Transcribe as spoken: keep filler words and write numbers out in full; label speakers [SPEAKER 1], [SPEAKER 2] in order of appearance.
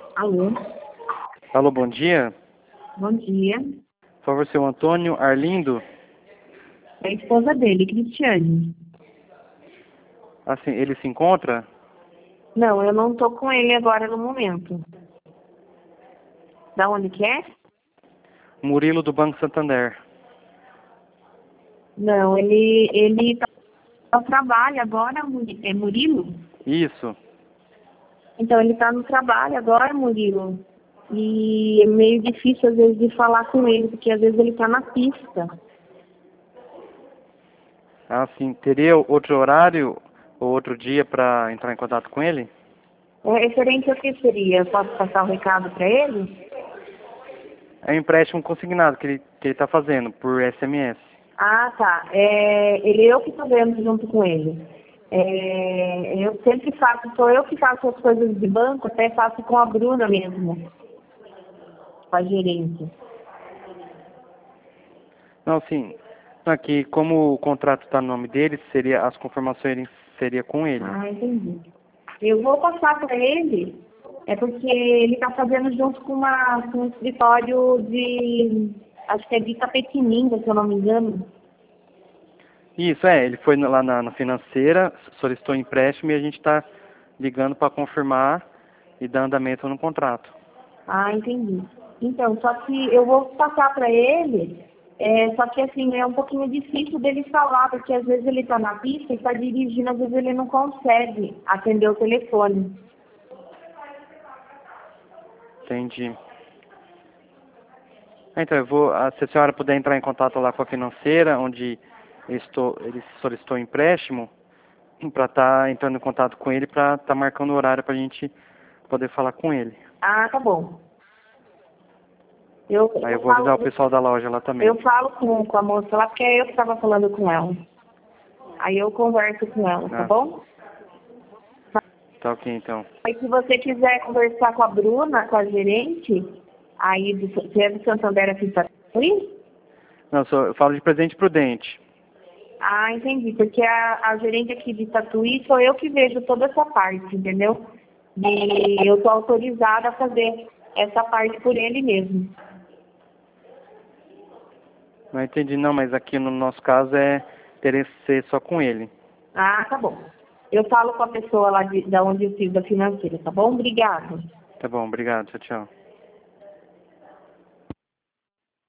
[SPEAKER 1] Alô,
[SPEAKER 2] Alô, bom dia.
[SPEAKER 1] bom dia.
[SPEAKER 2] Por favor, seu Antônio Arlindo.
[SPEAKER 1] É a esposa dele, Cristiane.
[SPEAKER 2] Assim, ele se encontra?
[SPEAKER 1] Não, eu não tô com ele agora no momento. Da onde que é?
[SPEAKER 2] Murilo do Banco Santander.
[SPEAKER 1] Não, ele, ele tá no trabalho agora, Muri- é Murilo?
[SPEAKER 2] Isso.
[SPEAKER 1] Então, ele tá no trabalho agora, Murilo. E é meio difícil, às vezes, de falar com ele, porque às vezes ele tá na pista.
[SPEAKER 2] Assim, teria outro horário ou outro dia para entrar em contato com ele?
[SPEAKER 1] É referente ao que seria? Eu posso passar o recado para ele?
[SPEAKER 2] É um empréstimo consignado que ele que ele está fazendo por S M S.
[SPEAKER 1] Ah, tá. É, ele eu que estou vendo junto com ele. É, eu sempre faço, sou eu que faço as coisas de banco, até faço com a Bruna mesmo, com a gerente.
[SPEAKER 2] Não, sim. Aqui, como o contrato está no nome dele, seria as confirmações seria com ele.
[SPEAKER 1] Ah, entendi. Eu vou passar para ele, é porque ele está fazendo junto com, uma, com um escritório de, acho que é de Itapetininga, se eu não me engano.
[SPEAKER 2] Isso, é. Ele foi lá na, na financeira, solicitou empréstimo e a gente está ligando para confirmar e dar andamento no contrato.
[SPEAKER 1] Ah, entendi. Então, só que eu vou passar para ele, é, só que assim, é um pouquinho difícil dele falar, porque às vezes ele está na pista e está dirigindo, às vezes ele não consegue atender o telefone.
[SPEAKER 2] Entendi. Então, eu vou, ah, se a senhora puder entrar em contato lá com a financeira, onde eu estou, ele solicitou empréstimo, para estar entrando em contato com ele, para estar marcando o horário para a gente poder falar com ele.
[SPEAKER 1] Ah, tá bom. Eu,
[SPEAKER 2] Aí eu
[SPEAKER 1] eu
[SPEAKER 2] vou avisar o
[SPEAKER 1] falo,
[SPEAKER 2] pessoal da loja lá também.
[SPEAKER 1] eu falo com, com a moça lá, porque é eu que estava falando com ela. Aí eu converso com ela, tá
[SPEAKER 2] Ah,
[SPEAKER 1] bom?
[SPEAKER 2] tá ok então.
[SPEAKER 1] Aí se você quiser conversar com a Bruna, com a gerente, aí do, você é do Santander aqui, tá?
[SPEAKER 2] Não, só, eu falo de presente prudente.
[SPEAKER 1] Ah, entendi. Porque a, a gerente aqui de Tatuí sou eu que vejo toda essa parte, entendeu? E eu estou autorizada a fazer essa parte por ele mesmo.
[SPEAKER 2] Não entendi não, mas aqui no nosso caso é teria que ser só com ele.
[SPEAKER 1] Ah, tá bom. Eu falo com a pessoa lá de, da onde eu fiz da financeira, tá bom? Obrigada.
[SPEAKER 2] Tá bom, obrigado, tchau, tchau.